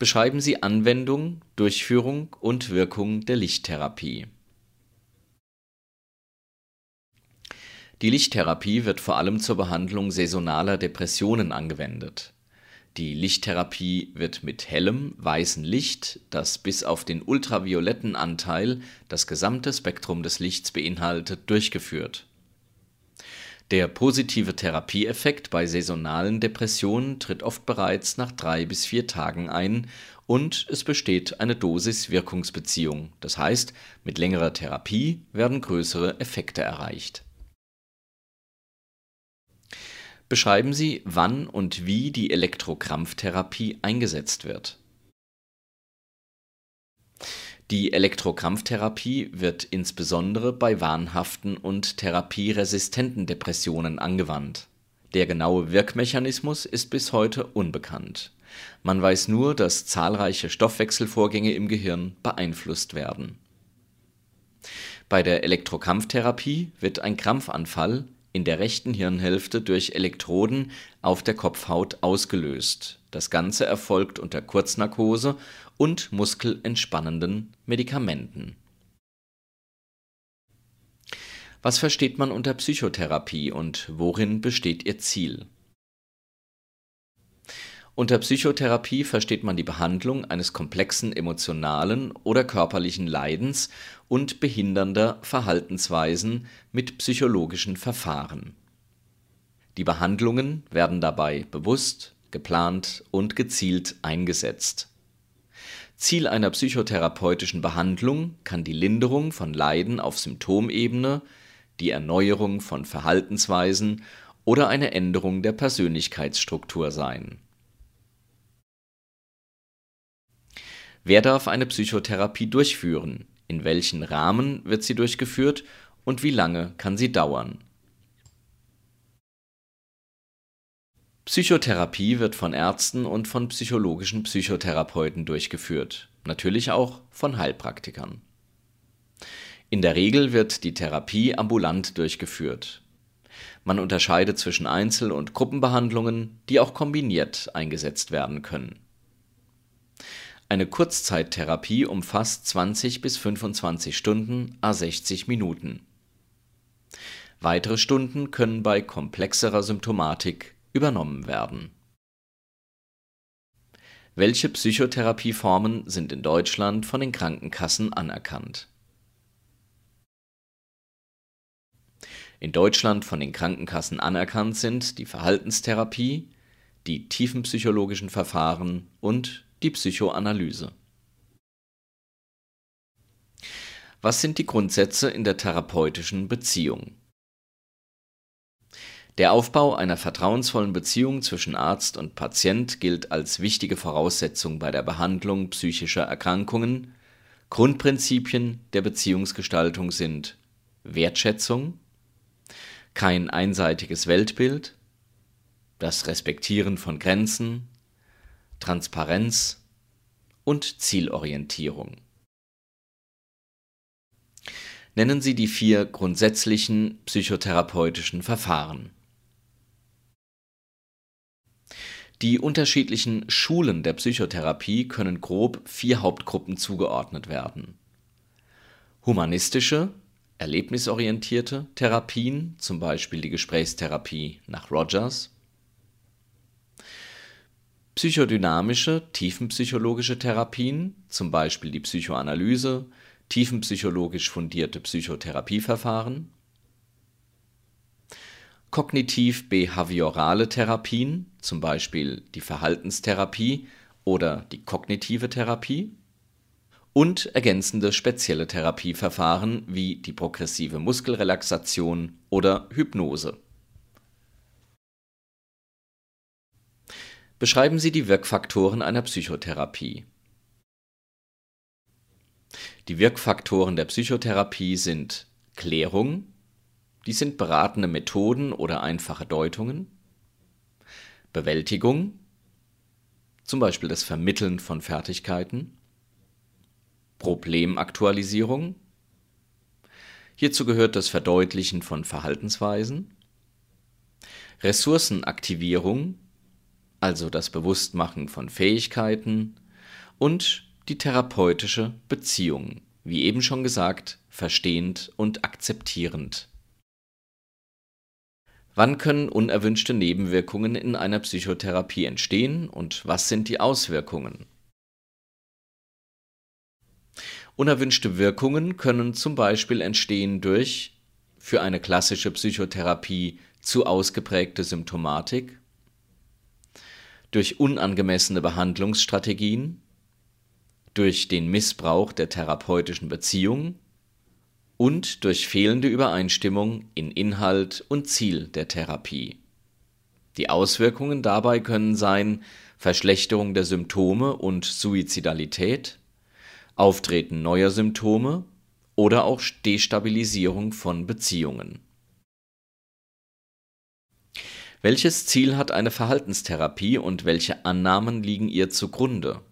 Beschreiben Sie Anwendung, Durchführung und Wirkung der Lichttherapie. Die Lichttherapie wird vor allem zur Behandlung saisonaler Depressionen angewendet. Die Lichttherapie wird mit hellem, weißem Licht, das bis auf den ultravioletten Anteil das gesamte Spektrum des Lichts beinhaltet, durchgeführt. Der positive Therapieeffekt bei saisonalen Depressionen tritt oft bereits nach 3 bis 4 Tagen ein und es besteht eine Dosis-Wirkungsbeziehung, das heißt, mit längerer Therapie werden größere Effekte erreicht. Beschreiben Sie, wann und wie die Elektrokrampftherapie eingesetzt wird. Die Elektrokrampftherapie wird insbesondere bei wahnhaften und therapieresistenten Depressionen angewandt. Der genaue Wirkmechanismus ist bis heute unbekannt. Man weiß nur, dass zahlreiche Stoffwechselvorgänge im Gehirn beeinflusst werden. Bei der Elektrokrampftherapie wird ein Krampfanfall in der rechten Hirnhälfte durch Elektroden auf der Kopfhaut ausgelöst. Das Ganze erfolgt unter Kurznarkose und muskelentspannenden Medikamenten. Was versteht man unter Psychotherapie und worin besteht ihr Ziel? Unter Psychotherapie versteht man die Behandlung eines komplexen emotionalen oder körperlichen Leidens und behindernder Verhaltensweisen mit psychologischen Verfahren. Die Behandlungen werden dabei bewusst, geplant und gezielt eingesetzt. Ziel einer psychotherapeutischen Behandlung kann die Linderung von Leiden auf Symptomebene, die Erneuerung von Verhaltensweisen oder eine Änderung der Persönlichkeitsstruktur sein. Wer darf eine Psychotherapie durchführen? In welchem Rahmen wird sie durchgeführt und wie lange kann sie dauern? Psychotherapie wird von Ärzten und von psychologischen Psychotherapeuten durchgeführt, natürlich auch von Heilpraktikern. In der Regel wird die Therapie ambulant durchgeführt. Man unterscheidet zwischen Einzel- und Gruppenbehandlungen, die auch kombiniert eingesetzt werden können. Eine Kurzzeittherapie umfasst 20 bis 25 Stunden à 60 Minuten. Weitere Stunden können bei komplexerer Symptomatik übernommen werden. Welche Psychotherapieformen sind in Deutschland von den Krankenkassen anerkannt? In Deutschland von den Krankenkassen anerkannt sind die Verhaltenstherapie, die tiefenpsychologischen Verfahren und die Psychoanalyse. Was sind die Grundsätze in der therapeutischen Beziehung? Der Aufbau einer vertrauensvollen Beziehung zwischen Arzt und Patient gilt als wichtige Voraussetzung bei der Behandlung psychischer Erkrankungen. Grundprinzipien der Beziehungsgestaltung sind Wertschätzung, kein einseitiges Weltbild, das Respektieren von Grenzen, Transparenz und Zielorientierung. Nennen Sie die 4 grundsätzlichen psychotherapeutischen Verfahren. Die unterschiedlichen Schulen der Psychotherapie können grob 4 Hauptgruppen zugeordnet werden. Humanistische, erlebnisorientierte Therapien, zum Beispiel die Gesprächstherapie nach Rogers. Psychodynamische, tiefenpsychologische Therapien, zum Beispiel die Psychoanalyse, tiefenpsychologisch fundierte Psychotherapieverfahren. Kognitiv-behaviorale Therapien, zum Beispiel die Verhaltenstherapie oder die kognitive Therapie. Und ergänzende spezielle Therapieverfahren wie die progressive Muskelrelaxation oder Hypnose. Beschreiben Sie die Wirkfaktoren einer Psychotherapie. Die Wirkfaktoren der Psychotherapie sind Klärung, die sind beratende Methoden oder einfache Deutungen, Bewältigung, zum Beispiel das Vermitteln von Fertigkeiten, Problemaktualisierung, hierzu gehört das Verdeutlichen von Verhaltensweisen, Ressourcenaktivierung, also das Bewusstmachen von Fähigkeiten, und die therapeutische Beziehung, wie eben schon gesagt, verstehend und akzeptierend. Wann können unerwünschte Nebenwirkungen in einer Psychotherapie entstehen und was sind die Auswirkungen? Unerwünschte Wirkungen können zum Beispiel entstehen durch für eine klassische Psychotherapie zu ausgeprägte Symptomatik, durch unangemessene Behandlungsstrategien, durch den Missbrauch der therapeutischen Beziehung und durch fehlende Übereinstimmung in Inhalt und Ziel der Therapie. Die Auswirkungen dabei können sein Verschlechterung der Symptome und Suizidalität, Auftreten neuer Symptome oder auch Destabilisierung von Beziehungen. Welches Ziel hat eine Verhaltenstherapie und welche Annahmen liegen ihr zugrunde?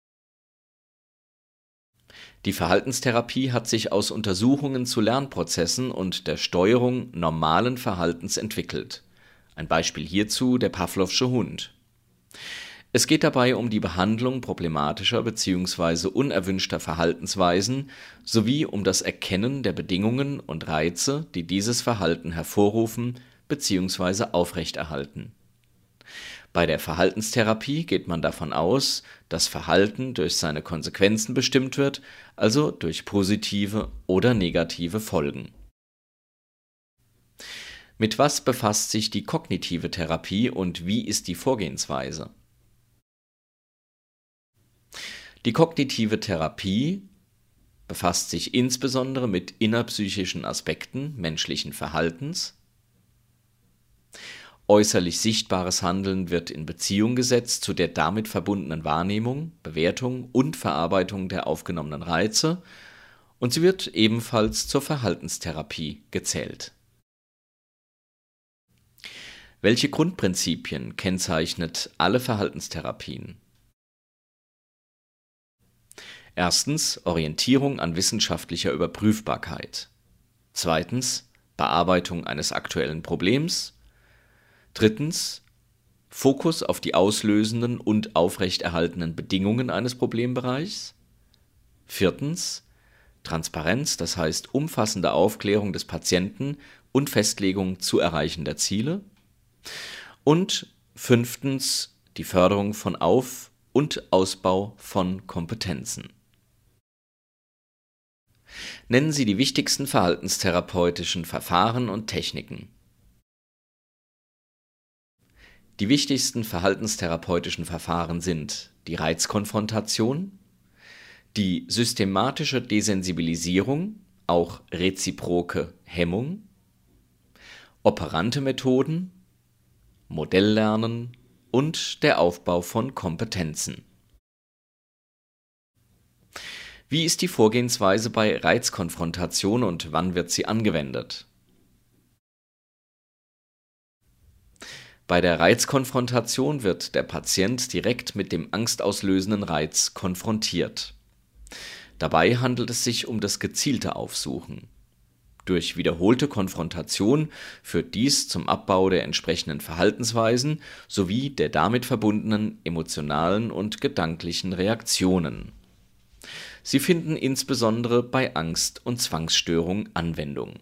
Die Verhaltenstherapie hat sich aus Untersuchungen zu Lernprozessen und der Steuerung normalen Verhaltens entwickelt. Ein Beispiel hierzu der Pawlowsche Hund. Es geht dabei um die Behandlung problematischer bzw. unerwünschter Verhaltensweisen sowie um das Erkennen der Bedingungen und Reize, die dieses Verhalten hervorrufen bzw. aufrechterhalten. Bei der Verhaltenstherapie geht man davon aus, dass Verhalten durch seine Konsequenzen bestimmt wird, also durch positive oder negative Folgen. Mit was befasst sich die kognitive Therapie und wie ist die Vorgehensweise? Die kognitive Therapie befasst sich insbesondere mit innerpsychischen Aspekten menschlichen Verhaltens. Äußerlich sichtbares Handeln wird in Beziehung gesetzt zu der damit verbundenen Wahrnehmung, Bewertung und Verarbeitung der aufgenommenen Reize und sie wird ebenfalls zur Verhaltenstherapie gezählt. Welche Grundprinzipien kennzeichnet alle Verhaltenstherapien? Erstens Orientierung an wissenschaftlicher Überprüfbarkeit. Zweitens Bearbeitung eines aktuellen Problems. Drittens Fokus auf die auslösenden und aufrechterhaltenen Bedingungen eines Problembereichs. Viertens Transparenz, das heißt umfassende Aufklärung des Patienten und Festlegung zu erreichender Ziele. Und fünftens die Förderung von Auf- und Ausbau von Kompetenzen. Nennen Sie die wichtigsten verhaltenstherapeutischen Verfahren und Techniken. Die wichtigsten verhaltenstherapeutischen Verfahren sind die Reizkonfrontation, die systematische Desensibilisierung, auch reziproke Hemmung, operante Methoden, Modelllernen und der Aufbau von Kompetenzen. Wie ist die Vorgehensweise bei Reizkonfrontation und wann wird sie angewendet? Bei der Reizkonfrontation wird der Patient direkt mit dem angstauslösenden Reiz konfrontiert. Dabei handelt es sich um das gezielte Aufsuchen. Durch wiederholte Konfrontation führt dies zum Abbau der entsprechenden Verhaltensweisen sowie der damit verbundenen emotionalen und gedanklichen Reaktionen. Sie finden insbesondere bei Angst- und Zwangsstörung Anwendung.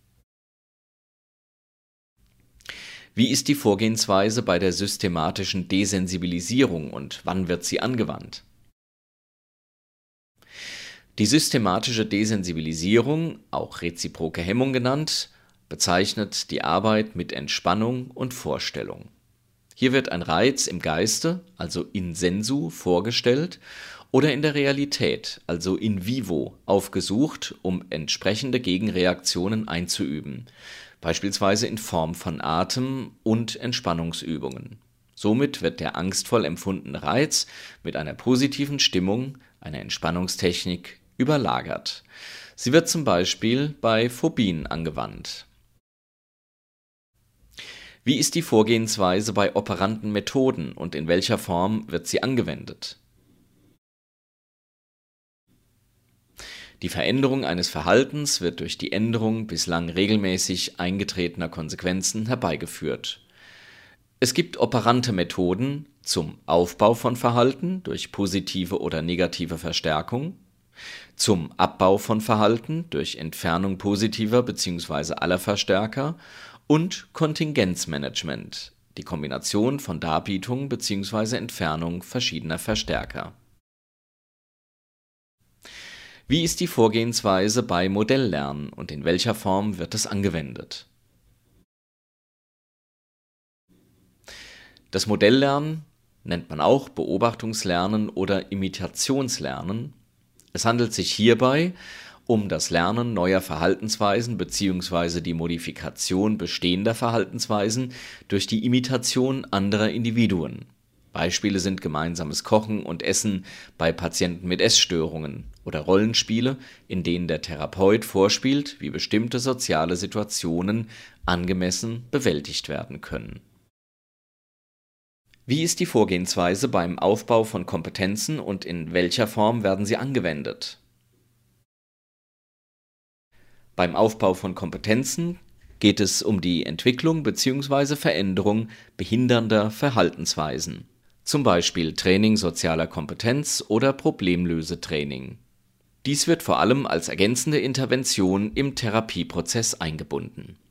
Wie ist die Vorgehensweise bei der systematischen Desensibilisierung und wann wird sie angewandt? Die systematische Desensibilisierung, auch reziproke Hemmung genannt, bezeichnet die Arbeit mit Entspannung und Vorstellung. Hier wird ein Reiz im Geiste, also in sensu, vorgestellt oder in der Realität, also in vivo, aufgesucht, um entsprechende Gegenreaktionen einzuüben, beispielsweise in Form von Atem- und Entspannungsübungen. Somit wird der angstvoll empfundene Reiz mit einer positiven Stimmung, einer Entspannungstechnik, überlagert. Sie wird zum Beispiel bei Phobien angewandt. Wie ist die Vorgehensweise bei operanten Methoden und in welcher Form wird sie angewendet? Die Veränderung eines Verhaltens wird durch die Änderung bislang regelmäßig eingetretener Konsequenzen herbeigeführt. Es gibt operante Methoden, zum Aufbau von Verhalten durch positive oder negative Verstärkung, zum Abbau von Verhalten durch Entfernung positiver bzw. aller Verstärker und Kontingenzmanagement, die Kombination von Darbietung bzw. Entfernung verschiedener Verstärker. Wie ist die Vorgehensweise bei Modelllernen und in welcher Form wird es angewendet? Das Modelllernen nennt man auch Beobachtungslernen oder Imitationslernen. Es handelt sich hierbei um das Lernen neuer Verhaltensweisen bzw. die Modifikation bestehender Verhaltensweisen durch die Imitation anderer Individuen. Beispiele sind gemeinsames Kochen und Essen bei Patienten mit Essstörungen oder Rollenspiele, in denen der Therapeut vorspielt, wie bestimmte soziale Situationen angemessen bewältigt werden können. Wie ist die Vorgehensweise beim Aufbau von Kompetenzen und in welcher Form werden sie angewendet? Beim Aufbau von Kompetenzen geht es um die Entwicklung bzw. Veränderung behindernder Verhaltensweisen, zum Beispiel Training sozialer Kompetenz oder Problemlösetraining. Dies wird vor allem als ergänzende Intervention im Therapieprozess eingebunden.